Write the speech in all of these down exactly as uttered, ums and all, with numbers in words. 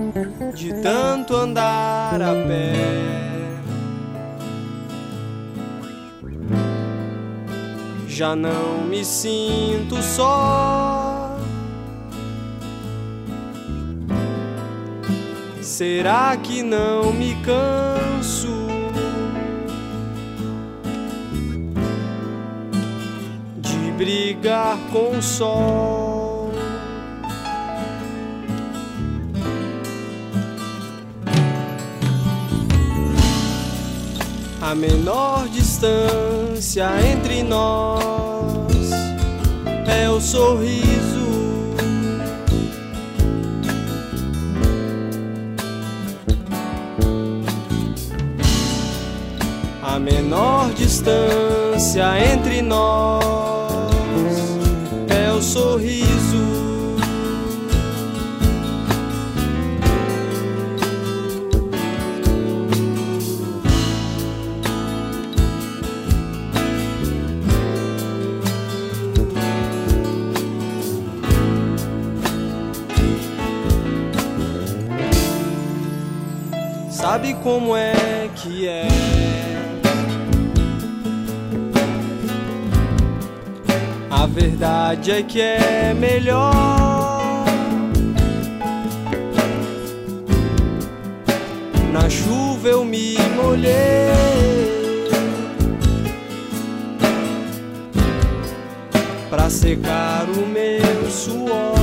de tanto andar a pé. Já não me sinto só. Será que não me canso de brigar com o sol? A menor distância entre nós é o sorriso. A menor distância entre nós é o sorriso. Sabe como é que é? A verdade é que é melhor na chuva eu me molhei pra secar o meu suor.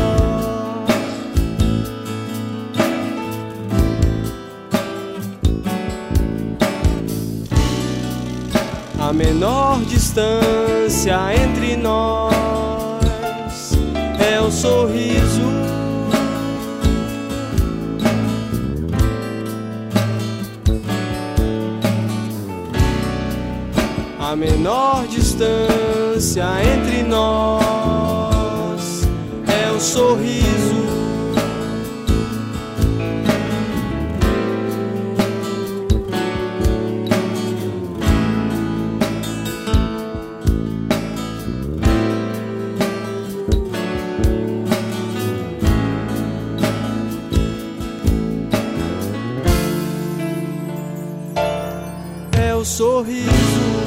A menor distância entre nós é o sorriso. A menor distância entre nós é o sorriso. É o sorriso.